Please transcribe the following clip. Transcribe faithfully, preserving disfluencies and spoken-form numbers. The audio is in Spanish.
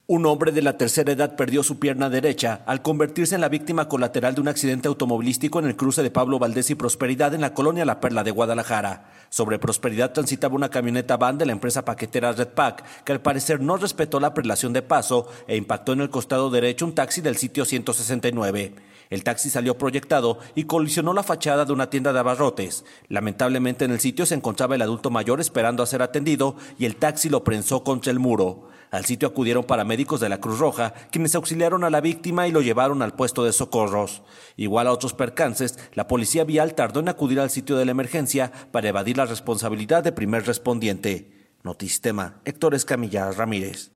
Un hombre de la tercera edad perdió su pierna derecha al convertirse en la víctima colateral de un accidente automovilístico en el cruce de Pablo Valdés y Prosperidad en la colonia La Perla de Guadalajara. Sobre Prosperidad transitaba una camioneta van de la empresa paquetera Redpack, que al parecer no respetó la prelación de paso e impactó en el costado derecho un taxi del sitio ciento sesenta y nueve. El taxi salió proyectado y colisionó la fachada de una tienda de abarrotes. Lamentablemente en el sitio se encontraba el adulto mayor esperando a ser atendido y el taxi lo prensó contra el muro. Al sitio acudieron paramédicos de la Cruz Roja, quienes auxiliaron a la víctima y lo llevaron al puesto de socorros. Igual a otros percances, la policía vial tardó en acudir al sitio de la emergencia para evadir la responsabilidad de primer respondiente. Notistema, Héctor Escamilla Ramírez.